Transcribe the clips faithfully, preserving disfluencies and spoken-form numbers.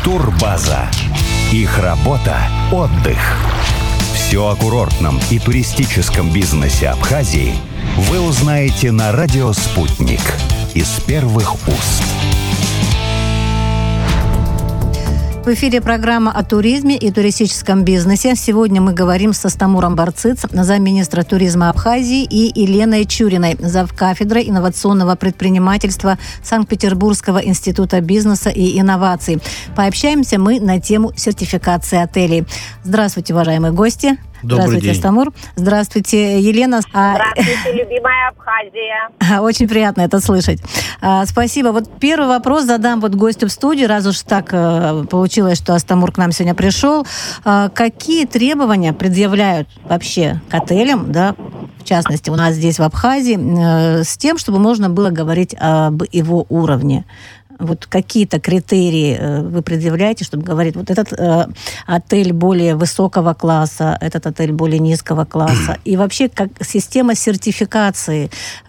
Турбаза. Их работа – отдых. Все о курортном и туристическом бизнесе Абхазии вы узнаете на радио «Спутник» из первых уст. В эфире программа о туризме и туристическом бизнесе. Сегодня мы говорим с Астамуром Барциц, замминистра туризма Абхазии, и Еленой Чуриной, завкафедрой инновационного предпринимательства Санкт-Петербургского института бизнеса и инноваций. Пообщаемся мы на тему сертификации отелей. Здравствуйте, уважаемые гости. Добрый Здравствуйте, день. Астамур. Здравствуйте, Елена. Здравствуйте, любимая Абхазия. Очень приятно это слышать. Спасибо. Вот первый вопрос задам вот гостю в студии, раз уж так получилось, что Астамур к нам сегодня пришел. Какие требования предъявляют вообще к отелям, да, в частности, у нас здесь в Абхазии, с тем, чтобы можно было говорить об его уровне? Вот какие-то критерии вы предъявляете, чтобы говорить, вот этот э, отель более высокого класса, этот отель более низкого класса. И вообще, как система сертификации,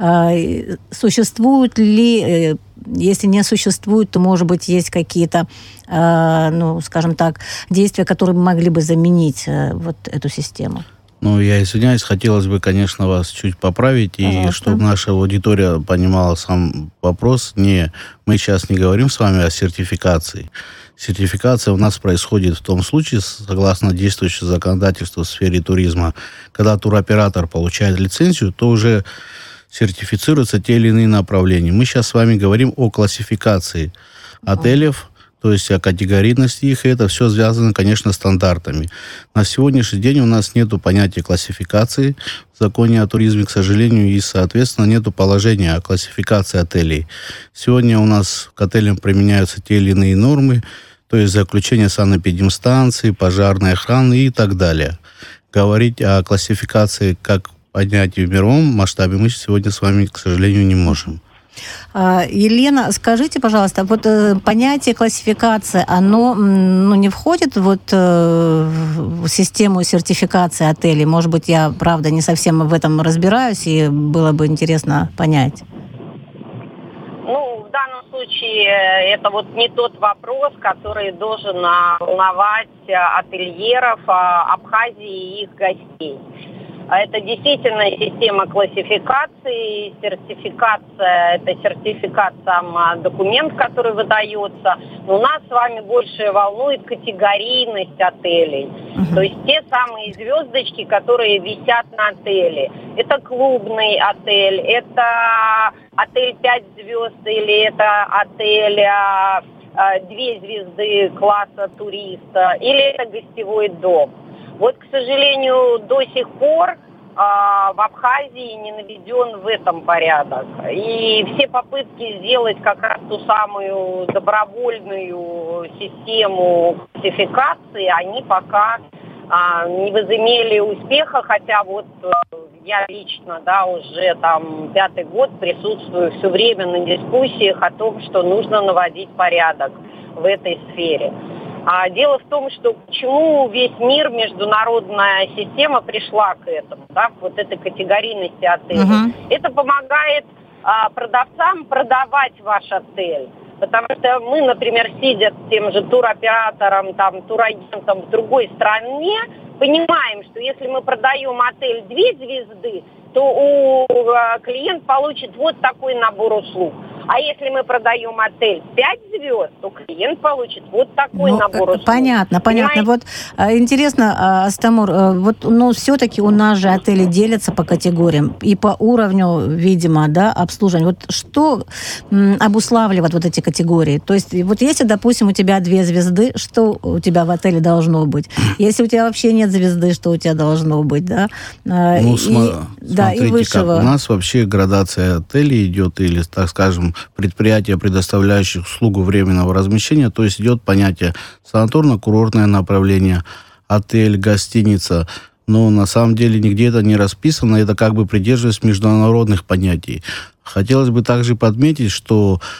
э, существует ли, э, если не существует, то, может быть, есть какие-то, э, ну, скажем так, действия, которые могли бы заменить э, вот эту систему? Ну, я извиняюсь, хотелось бы, конечно, вас чуть поправить, Пожалуйста. И чтобы наша аудитория понимала сам вопрос. Не, мы сейчас не говорим с вами о сертификации. Сертификация у нас происходит в том случае, согласно действующему законодательству в сфере туризма, когда туроператор получает лицензию, то уже сертифицируются те или иные направления. Мы сейчас с вами говорим о классификации отелей, то есть о категорийности их, и это все связано, конечно, с стандартами. На сегодняшний день у нас нет понятия классификации в законе о туризме, к сожалению, и, соответственно, нет положения о классификации отелей. Сегодня у нас к отелям применяются те или иные нормы, то есть заключение санэпидемстанции, пожарной охраны и так далее. Говорить о классификации как понятии в мировом масштабе мы сегодня с вами, к сожалению, не можем. Елена, скажите, пожалуйста, вот э, понятие классификации, оно ну, не входит вот, э, в систему сертификации отелей? Может быть, я, правда, не совсем в этом разбираюсь, и было бы интересно понять. Ну, в данном случае это вот не тот вопрос, который должен волновать ательеров Абхазии и их гостей. Это действительно система классификации, сертификация, это сертификат сам документ, который выдается. Но нас с вами больше волнует категорийность отелей. Uh-huh. То есть те самые звездочки, которые висят на отеле. Это клубный отель, это отель пять звезд или это отель а, а, две звезды класса туриста или это гостевой дом. Вот, к сожалению, до сих пор э, в Абхазии не наведен в этом порядок. И все попытки сделать как раз ту самую добровольную систему классификации, они пока э, не возымели успеха, хотя вот э, я лично, да, уже там пятый год присутствую все время на дискуссиях о том, что нужно наводить порядок в этой сфере. А дело в том, что почему весь мир, международная система пришла к этому, да, к вот этой категорийности отеля. Uh-huh. Это помогает а, продавцам продавать ваш отель. Потому что мы, например, сидя с тем же туроператором, там, турагентом в другой стране, понимаем, что если мы продаем отель две звезды, то у а, клиент получит вот такой набор услуг. А если мы продаем отель пять звезд, то клиент получит вот такой ну, набор услуг. Понятно, понятно. Вот интересно, Астамур, вот, ну, все-таки у нас же отели делятся по категориям и по уровню, видимо, да, обслуживания. Вот что м, обуславливает вот эти категории? То есть, вот если, допустим, у тебя две звезды, что у тебя в отеле должно быть? Если у тебя вообще нет звезды, что у тебя должно быть, да? Ну, и, см- да, смотрите, и высшего. Как у нас вообще градация отелей идет, или, так скажем, предприятия, предоставляющих услугу временного размещения, то есть идет понятие санаторно-курортное направление, отель, гостиница. Но на самом деле нигде это не расписано, это как бы придерживаясь международных понятий. Хотелось бы также подметить, что в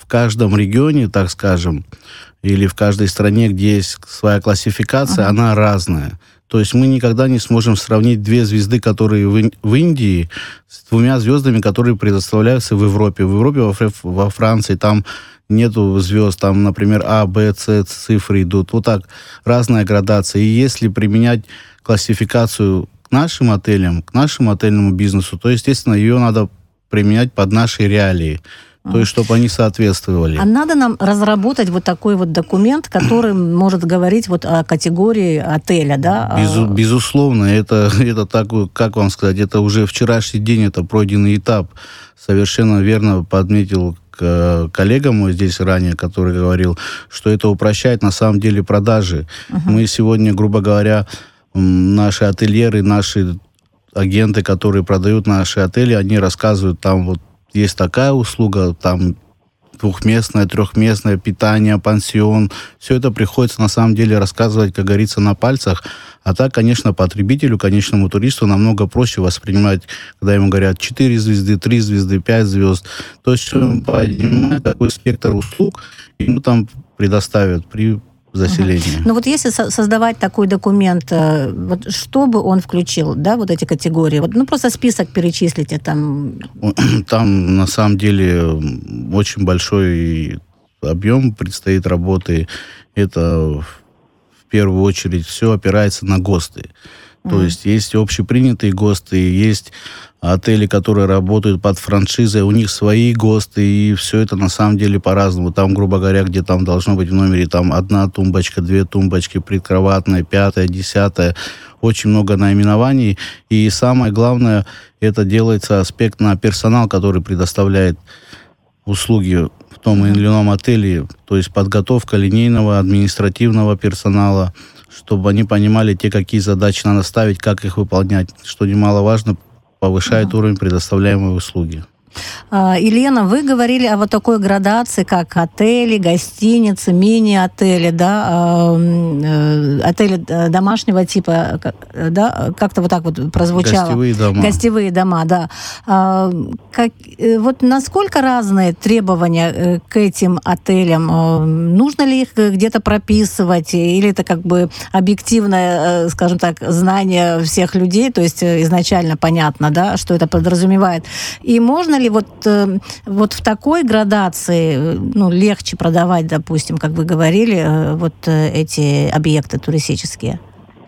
каждом регионе, так скажем, или в каждой стране, где есть своя классификация, uh-huh. она разная. То есть мы никогда не сможем сравнить две звезды, которые в, в Индии, с двумя звездами, которые предоставляются в Европе. В Европе, во, во Франции, там нету звезд, там, например, А, Б, С цифры идут. Вот так, разная градация. И если применять классификацию к нашим отелям, к нашему отельному бизнесу, то, естественно, ее надо применять под наши реалии. То есть, чтобы они соответствовали. А надо нам разработать вот такой вот документ, который может говорить вот о категории отеля, да? Безу, безусловно, это, это так, как вам сказать, это уже вчерашний день, это пройденный этап. Совершенно верно подметил коллега мой здесь ранее, который говорил, что это упрощает на самом деле продажи. Uh-huh. Мы сегодня, грубо говоря, наши ательеры, наши агенты, которые продают наши отели, они рассказывают там вот есть такая услуга, там двухместное, трехместное питание, пансион. Все это приходится на самом деле рассказывать, как говорится, на пальцах. А так, конечно, потребителю, конечному туристу намного проще воспринимать, когда ему говорят четыре звезды, три звезды, пять звезд. То есть, понимаете, такой спектр услуг ему там предоставят при заселения. Ну вот если со- создавать такой документ, вот что бы он включил, да, вот эти категории? Вот, ну просто список перечислите там. Там на самом деле очень большой объем предстоит работы. Это в первую очередь все опирается на ГОСТы. Mm. То есть есть общепринятые ГОСТы, есть отели, которые работают под франшизой, у них свои ГОСТы, и все это на самом деле по-разному. Там, грубо говоря, где там должно быть в номере там одна тумбочка, две тумбочки, предкроватная, пятая, десятая. Очень много наименований. И самое главное, это делается аспект на персонал, который предоставляет услуги в том или ином отеле. То есть подготовка линейного, административного персонала, чтобы они понимали те, какие задачи надо ставить, как их выполнять. Что немаловажно, повышает уровень предоставляемой услуги. Елена, вы говорили о вот такой градации, как отели, гостиницы, мини-отели, да, отели домашнего типа, да, как-то вот так вот прозвучало. Гостевые дома. Гостевые дома, да. Как, вот насколько разные требования к этим отелям? Нужно ли их где-то прописывать? Или это как бы объективное, скажем так, знание всех людей, то есть изначально понятно, да, что это подразумевает? И можно ли вот, вот в такой градации, ну, легче продавать, допустим, как вы говорили, вот эти объекты туристические?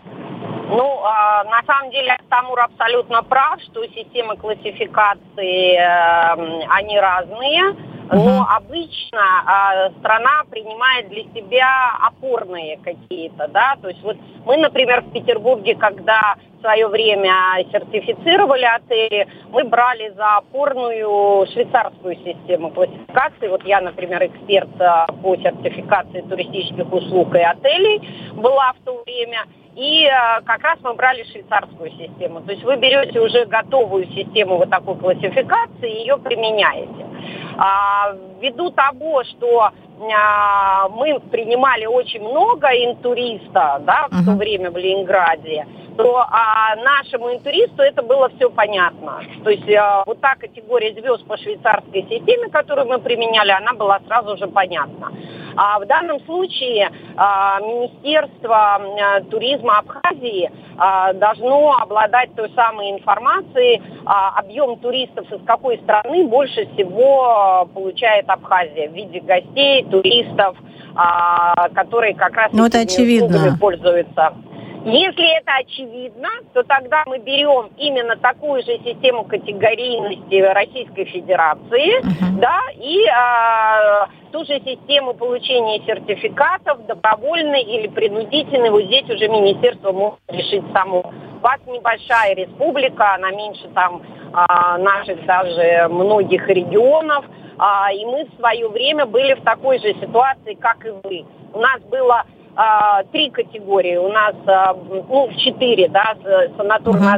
Ну, на самом деле, Тамур абсолютно прав, что системы классификации, они разные. Но обычно а, страна принимает для себя опорные какие-то, да, то есть вот мы, например, в Петербурге, когда в свое время сертифицировали отели, мы брали за опорную швейцарскую систему классификации. Вот я, например, эксперт по сертификации туристических услуг и отелей была в то время. И э, как раз мы брали швейцарскую систему. То есть вы берете уже готовую систему вот такой классификации и ее применяете. А, ввиду того, что а, мы принимали очень много интуриста, да, в uh-huh. то время в Ленинграде, то а, нашему интуристу это было все понятно. То есть а, вот та категория звезд по швейцарской системе, которую мы применяли, она была сразу же понятна. А в данном случае а, Министерство а, туризма Абхазии а, должно обладать той самой информацией, а, объем туристов из какой страны больше всего получает Абхазия в виде гостей, туристов, а, которые как раз ну, этими услугами пользуются. Если это очевидно, то тогда мы берем именно такую же систему категорийности Российской Федерации, uh-huh. да, и а, ту же систему получения сертификатов, добровольной или принудительной. Вот здесь уже министерство может решить само. У вас небольшая республика, она меньше там а, наших даже многих регионов, а, и мы в свое время были в такой же ситуации, как и вы. У нас было А, три категории. У нас, а, ну, четыре, да,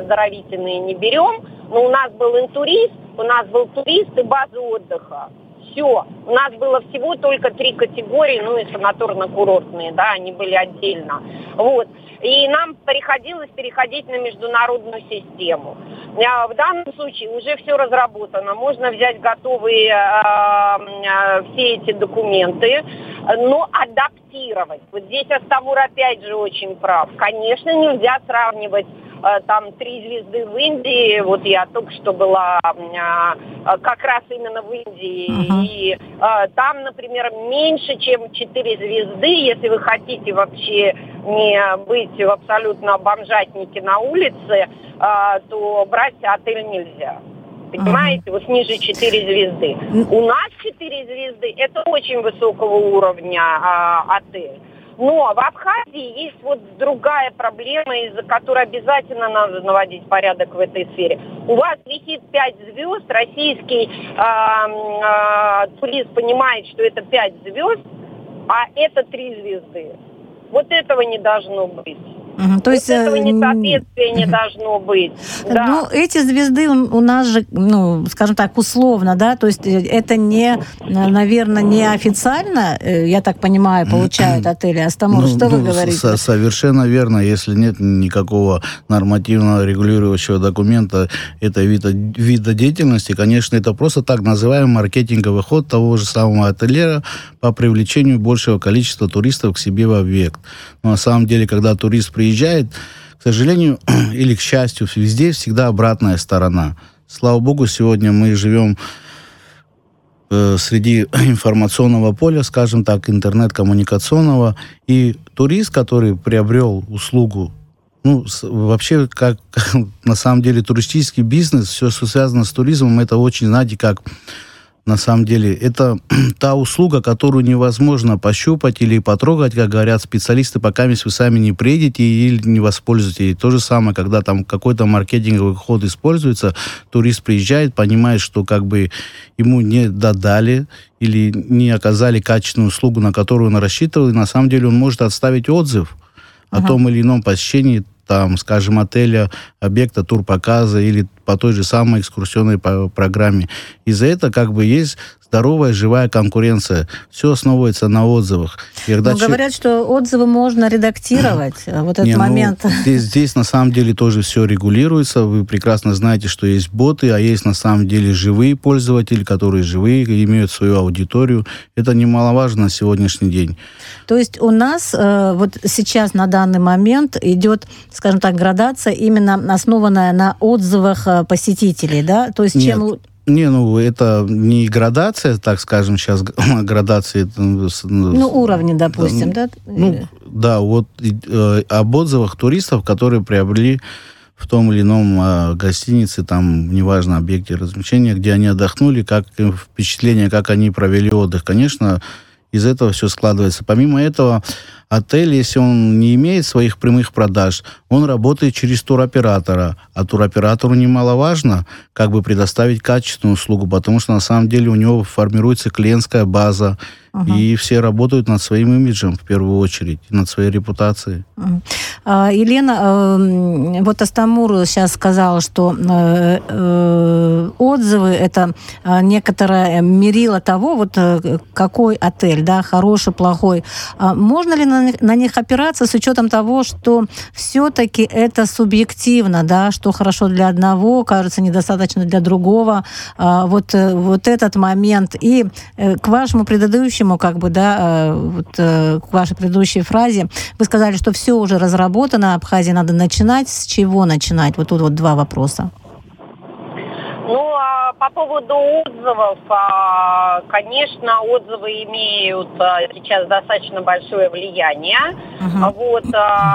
санаторно-оздоровительные не берем, но у нас был интурист, у нас был турист и база отдыха. Все. У нас было всего только три категории, ну и санаторно-курортные, да, они были отдельно. Вот. И нам приходилось переходить на международную систему. В данном случае уже все разработано. Можно взять готовые э, э, все эти документы, но адаптировать. Вот здесь Астамур опять же очень прав. Конечно, нельзя сравнивать э, там три звезды в Индии. Вот я только что была э, как раз именно в Индии. Uh-huh. И э, там, например, меньше, чем четыре звезды. Если вы хотите вообще не быть в абсолютно бомжатнике на улице, а, то брать отель нельзя. Понимаете? Uh-huh. Вот ниже четыре звезды. У нас четыре звезды – это очень высокого уровня а, отель. Но в Абхазии есть вот другая проблема, из-за которой обязательно надо наводить порядок в этой сфере. У вас висит пять звезд, российский а, а, турист понимает, что это пять звезд, а это три звезды. Вот этого не должно быть. Угу, то вот есть этого несоответствия угу. не должно быть. Да. Ну, эти звезды у нас же, ну, скажем так, условно, да, то есть это не, наверное, не официально, я так понимаю, получают отели Астамур. Ну, что ну, вы говорите? Со- совершенно верно. Если нет никакого нормативного регулирующего документа этой вида, вида деятельности, конечно, это просто так называемый маркетинговый ход того же самого ательера по привлечению большего количества туристов к себе в объект. Но на самом деле, когда турист приезжает, к сожалению или к счастью, везде всегда обратная сторона. Слава богу, сегодня мы живем э, среди информационного поля, скажем так, интернет-коммуникационного, и турист, который приобрел услугу, ну, с, вообще, как на самом деле туристический бизнес, все, что связано с туризмом, это очень, знаете, как на самом деле, это та услуга, которую невозможно пощупать или потрогать, как говорят специалисты, пока вы сами не приедете или не воспользуетесь. И то же самое, когда там какой-то маркетинговый ход используется, турист приезжает, понимает, что как бы ему не додали или не оказали качественную услугу, на которую он рассчитывал, и на самом деле он может оставить отзыв uh-huh. о том или ином посещении, там, скажем, отеля, объекта, турпоказа или по той же самой экскурсионной программе. И за это как бы есть здоровая, живая конкуренция. Все основывается на отзывах. Но ч... говорят, что отзывы можно редактировать. Вот этот Не, момент. Ну, здесь, здесь на самом деле тоже все регулируется. Вы прекрасно знаете, что есть боты, а есть на самом деле живые пользователи, которые живые, имеют свою аудиторию. Это немаловажно на сегодняшний день. То есть у нас э, вот сейчас на данный момент идет, скажем так, градация, именно основанная на отзывах посетителей, да? То есть Нет. чем... Не, ну, это не градация, так скажем, сейчас градации... Ну, уровни, допустим, да? Ну, да, вот э, об отзывах туристов, которые приобрели в том или ином э, гостинице, там, неважно, объекте размещения, где они отдохнули, как впечатление, как они провели отдых. Конечно, из этого все складывается. Помимо этого, отель, если он не имеет своих прямых продаж, он работает через туроператора. А туроператору немаловажно как бы предоставить качественную услугу, потому что на самом деле у него формируется клиентская база, uh-huh. и все работают над своим имиджем в первую очередь, над своей репутацией. Uh-huh. А, Елена, вот Астамур сейчас сказал, что э, э, отзывы – это некоторое мерило того, вот какой отель, да, хороший, плохой. А можно ли на, на них опираться с учетом того, что все-таки это субъективно, да, что хорошо для одного, кажется, недостаточно для другого. А, вот, вот этот момент. И э, к вашему предыдущему, как бы, да, э, вот, э, к вашей предыдущей фразе, вы сказали, что все уже разработано, Абхазии надо начинать. С чего начинать? Вот тут вот два вопроса. Ну, по поводу отзывов, конечно, отзывы имеют сейчас достаточно большое влияние. Uh-huh. Вот,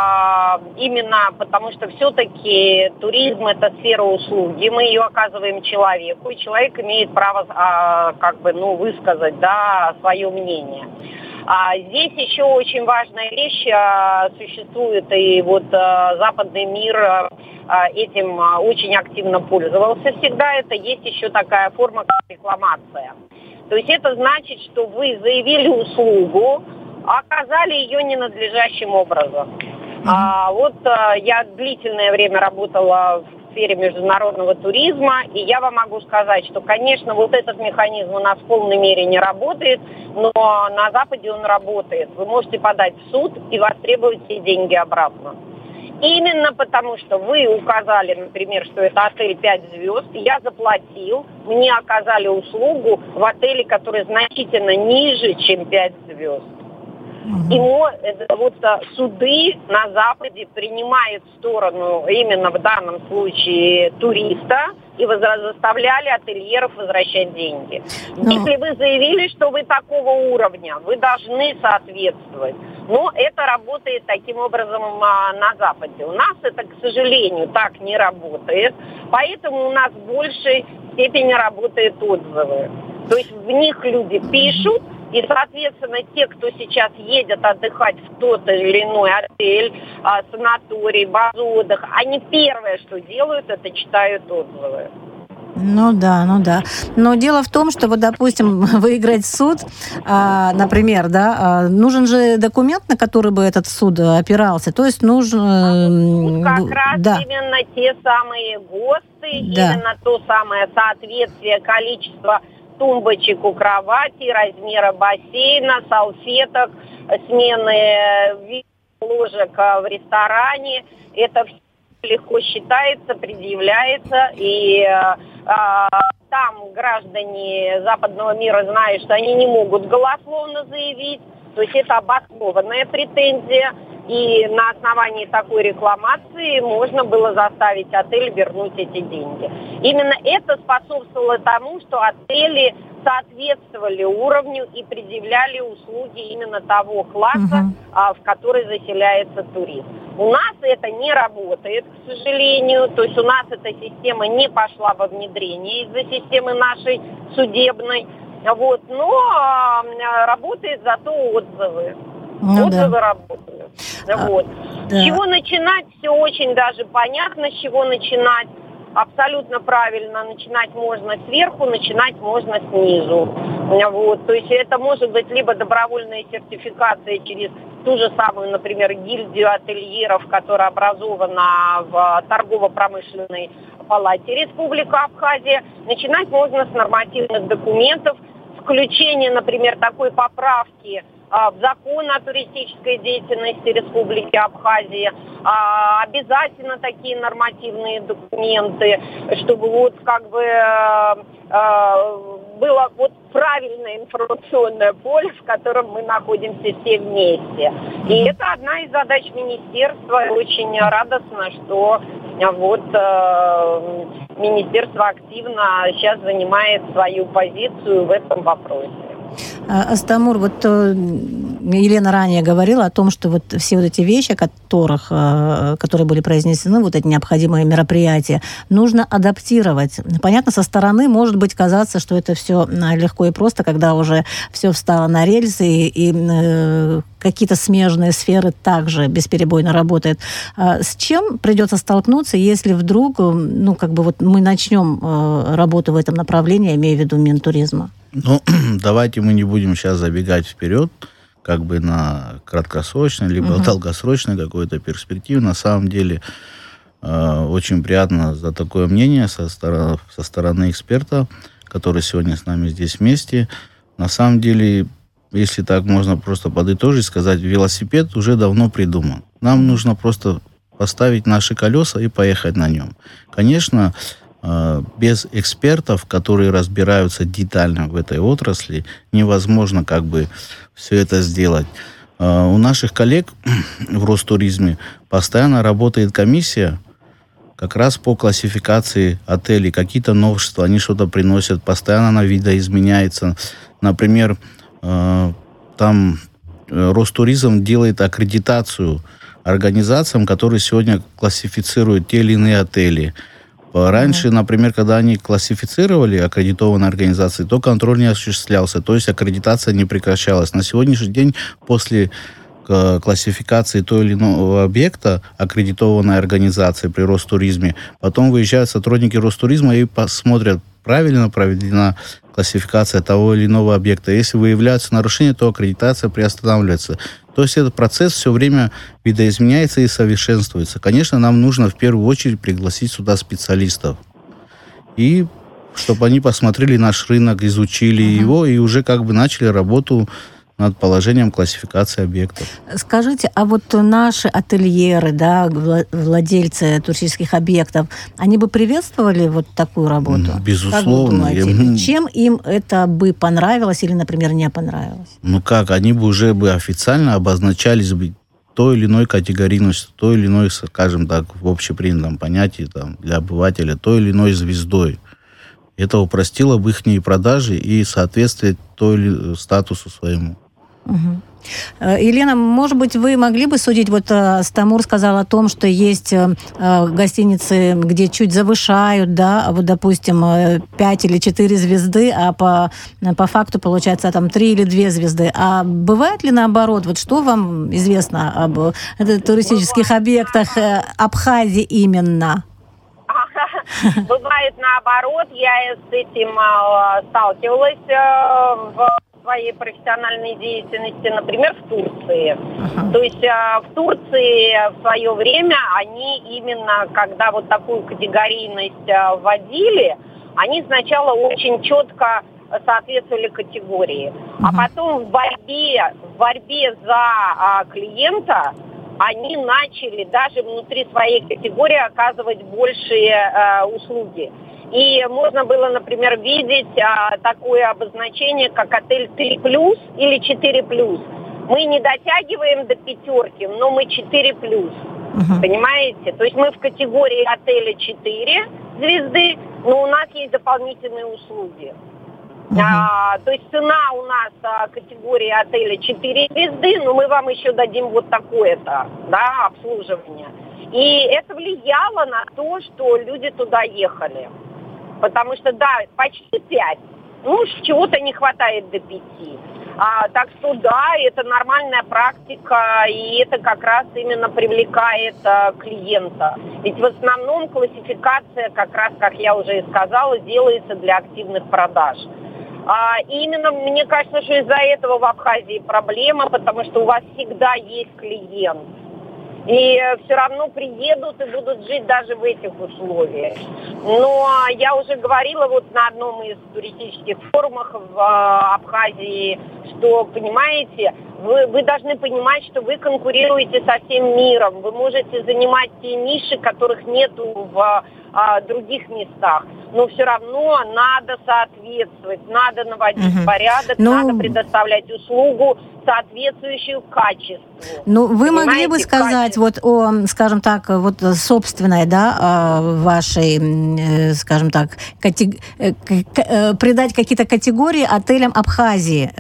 именно потому что все-таки туризм – это сфера услуги, мы ее оказываем человеку, и человек имеет право как бы, ну, высказать, да, свое мнение. А здесь еще очень важная вещь, существует, и вот западный мир этим очень активно пользовался всегда, это есть еще такая форма, как рекламация. То есть это значит, что вы заявили услугу, а оказали ее ненадлежащим образом. Mm-hmm. А, вот я длительное время работала в сфере международного туризма, и я вам могу сказать, что, конечно, вот этот механизм у нас в полной мере не работает, но на Западе он работает. Вы можете подать в суд и востребовать все деньги обратно. Именно потому, что вы указали, например, что это отель пять звезд, я заплатил, мне оказали услугу в отеле, который значительно ниже, чем пять звезд. И вот суды на Западе принимают в сторону именно в данном случае туриста и заставляли ательеров возвращать деньги. Но... Если вы заявили, что вы такого уровня, вы должны соответствовать. Но это работает таким образом на Западе. У нас это, к сожалению, так не работает. Поэтому у нас в большей степени работают отзывы. То есть в них люди пишут, и, соответственно, те, кто сейчас едет отдыхать в тот или иной отель, санаторий, базу отдыха, они первое, что делают, это читают отзывы. Ну да, ну да. Но дело в том, что вот, допустим, выиграть суд, а, например, да, а, нужен же документ, на который бы этот суд опирался. То есть нужен... Вот как раз да. именно те самые ГОСТы, да. именно то самое соответствие количества тумбочек у кровати, размера бассейна, салфеток, смены ложек в ресторане. Это все легко считается, предъявляется, и а, там граждане западного мира знают, что они не могут голословно заявить, то есть это обоснованная претензия, и на основании такой рекламации можно было заставить отель вернуть эти деньги. Именно это способствовало тому, что отели соответствовали уровню и предъявляли услуги именно того класса, uh-huh. а, в который заселяется турист. У нас это не работает, к сожалению, то есть у нас эта система не пошла во внедрение из-за системы нашей судебной, вот, но а, работает зато отзывы. Ну, отзывы да. работают. А, вот. Да. С чего начинать, все очень даже понятно, с чего начинать. Абсолютно правильно, начинать можно сверху, начинать можно снизу. Вот. То есть это может быть либо добровольная сертификация через ту же самую, например, гильдию ательеров, которая образована в торгово-промышленной палате Республики Абхазия. Начинать можно с нормативных документов, включение, например, такой поправки в закон о туристической деятельности Республики Абхазия, обязательно такие нормативные документы, чтобы вот как бы было вот правильное информационное поле, в котором мы находимся все вместе. И это одна из задач министерства. Очень радостно, что вот министерство активно сейчас занимает свою позицию в этом вопросе. Астамур, вот Елена ранее говорила о том, что вот все вот эти вещи, которых, которые были произнесены, вот эти необходимые мероприятия, нужно адаптировать. Понятно, со стороны может быть казаться, что это все легко и просто, когда уже все встало на рельсы и, и э, какие-то смежные сферы также бесперебойно работают. А с чем придется столкнуться, если вдруг, ну, как бы вот мы начнем э, работу в этом направлении, имея в виду Минтуризма? Ну, давайте мы не будем сейчас забегать вперед, как бы на краткосрочной, либо uh-huh. долгосрочной какой-то перспективе. На самом деле, э, очень приятно за такое мнение со, стороны, со стороны эксперта, который сегодня с нами здесь вместе. На самом деле, если так можно просто подытожить, сказать, велосипед уже давно придуман. Нам нужно просто поставить наши колеса и поехать на нем. Конечно, без экспертов, которые разбираются детально в этой отрасли, невозможно как бы все это сделать. У наших коллег в Ростуризме постоянно работает комиссия как раз по классификации отелей. Какие-то новшества, они что-то приносят, постоянно она видоизменяется. Например, там Ростуризм делает аккредитацию организациям, которые сегодня классифицируют те или иные отели. Раньше, например, когда они классифицировали аккредитованные организации, то контроль не осуществлялся, то есть аккредитация не прекращалась. На сегодняшний день после классификации того или иного объекта аккредитованной организации при Ростуризме, потом выезжают сотрудники Ростуризма и посмотрят, правильно проведена классификация того или иного объекта. Если выявляются нарушения, то аккредитация приостанавливается. То есть этот процесс все время видоизменяется и совершенствуется. Конечно, нам нужно в первую очередь пригласить сюда специалистов. И чтобы они посмотрели наш рынок, изучили uh-huh. его и уже как бы начали работу над положением классификации объектов. Скажите, а вот наши ательеры, да, владельцы туристических объектов, они бы приветствовали вот такую работу? Безусловно. Как вы думаете, чем им это бы понравилось или, например, не понравилось? Ну как, они бы уже бы официально обозначались бы той или иной категорийностью, той или иной, скажем так, в общепринятом понятии там, для обывателя, той или иной звездой. Это упростило бы их продажи и соответствие той или статусу своему. Угу. Елена, может быть, вы могли бы судить, вот Астамур сказал о том, что есть гостиницы, где чуть завышают, да, вот, допустим, пять или четыре звезды, а по, по факту получается там три или две звезды. А бывает ли наоборот? Вот что вам известно об туристических объектах Абхазии именно? Бывает наоборот. Я с этим сталкивалась в своей профессиональной деятельности, например, в Турции. Uh-huh. То есть в Турции в свое время они именно, когда вот такую категорийность вводили, они сначала очень четко соответствовали категории. Uh-huh. А потом в борьбе, в борьбе за а, клиента они начали даже внутри своей категории оказывать большие а, услуги. И можно было, например, видеть а, такое обозначение, как отель три плюс или четыре плюс. Мы не дотягиваем до пятерки, но мы четыре плюс. Uh-huh. Понимаете? То есть мы в категории отеля четыре звезды, но у нас есть дополнительные услуги. Uh-huh. А, то есть цена у нас а, категории отеля четыре звезды, но мы вам еще дадим вот такое-то, да, обслуживание. И это влияло на то, что люди туда ехали. Потому что, да, почти пять. Ну, чего-то не хватает до пяти. А, так что, да, это нормальная практика, и это как раз именно привлекает а, клиента. Ведь в основном классификация, как раз, как я уже и сказала, делается для активных продаж. А, и именно, мне кажется, что из-за этого в Абхазии проблема, потому что у вас всегда есть клиент. И все равно приедут и будут жить даже в этих условиях. Но я уже говорила вот на одном из туристических форумов в Абхазии, что, понимаете, вы, вы должны понимать, что вы конкурируете со всем миром. Вы можете занимать те ниши, которых нету в а, других местах. Но все равно надо соответствовать, надо наводить угу. порядок, ну, надо предоставлять услугу, соответствующую качеству. Ну, вы Понимаете, могли бы сказать качество. вот о, скажем так, вот собственной, да, вашей, скажем так, катег... придать какие-то категории отелям Абхазии?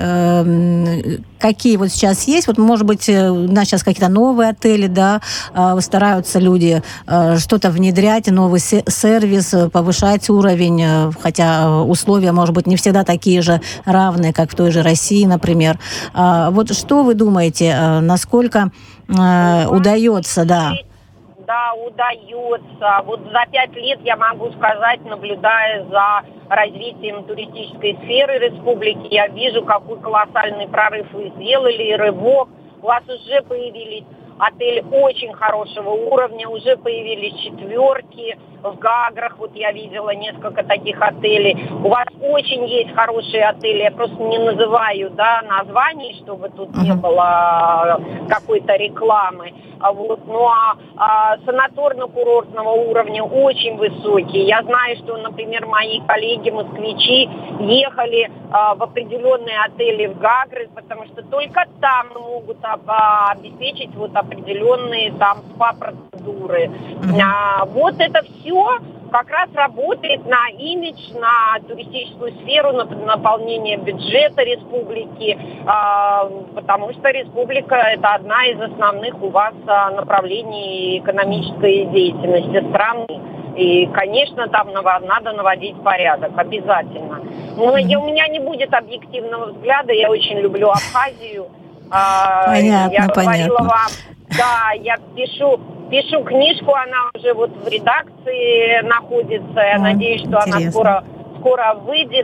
Какие вот сейчас есть? Вот, может быть, у нас сейчас какие-то новые отели, да, стараются люди что-то внедрять, новый сервис, повышать уровень, хотя условия, может быть, не всегда такие же равные, как в той же России, например. Вот что вы думаете, насколько удается, да? Да, удается. Вот за пять лет я могу сказать, наблюдая за развитием туристической сферы республики, я вижу, какой колоссальный прорыв вы сделали, рывок. У вас уже появились отели очень хорошего уровня, уже появились четверки в Гаграх, вот я видела несколько таких отелей. У вас очень есть хорошие отели, я просто не называю, да, названий, чтобы тут uh-huh. не было какой-то рекламы. Вот. Ну а, а санаторно-курортного уровня очень высокие. Я знаю, что, например, мои коллеги-москвичи ехали а, в определенные отели в Гагры, потому что только там могут а, обеспечить вот определенные там спа-процедуры. Mm-hmm. А, вот это все как раз работает на имидж, на туристическую сферу, на наполнение бюджета республики, а, потому что республика – это одна из основных у вас а, направлений экономической деятельности страны. И, конечно, там надо наводить порядок, обязательно. Но mm-hmm. у меня не будет объективного взгляда, я очень люблю Абхазию. Понятно, я понятно. говорила вам, да, я пишу, пишу книжку, она уже вот в редакции находится, я а, надеюсь, что интересно. Она скоро, скоро выйдет.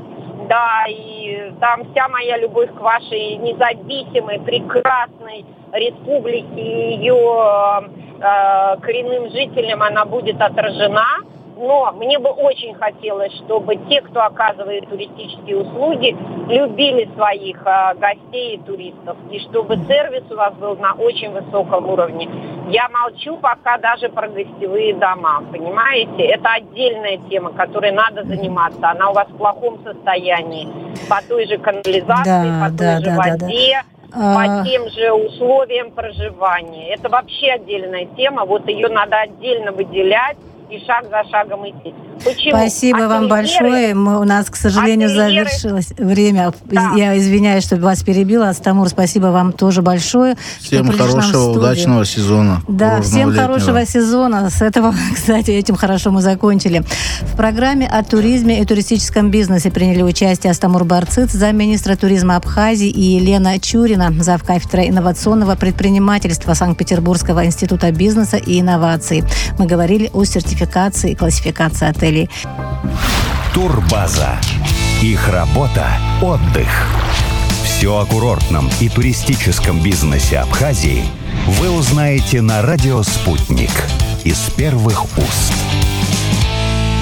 Да, и там вся моя любовь к вашей независимой, прекрасной республике и ее э, коренным жителям она будет отражена. Но мне бы очень хотелось, чтобы те, кто оказывает туристические услуги, любили своих э, гостей и туристов. И чтобы сервис у вас был на очень высоком уровне. Я молчу пока даже про гостевые дома, понимаете? Это отдельная тема, которой надо заниматься. Она у вас в плохом состоянии. По той же канализации, да, по той да, же да, воде. Да, да. По тем же условиям проживания. Это вообще отдельная тема. Вот ее надо отдельно выделять и шаг за шагом идти. Почему? Спасибо ательеры, вам большое. Мы, у нас, к сожалению, ательеры, завершилось время. Да. Я извиняюсь, что вас перебила. Астамур, спасибо вам тоже большое. Всем хорошего, удачного сезона. Да, всем хорошего сезона. С этого, кстати, этим хорошо мы закончили. В программе о туризме и туристическом бизнесе приняли участие Астамур Барцыц, замминистра туризма Абхазии, и Елена Чурина, завкафедрой инновационного предпринимательства Санкт-Петербургского института бизнеса и инноваций. Мы говорили о сертификации и классификации отелей. Турбаза. Их работа – отдых. Все о курортном и туристическом бизнесе Абхазии вы узнаете на радио «Спутник» из первых уст.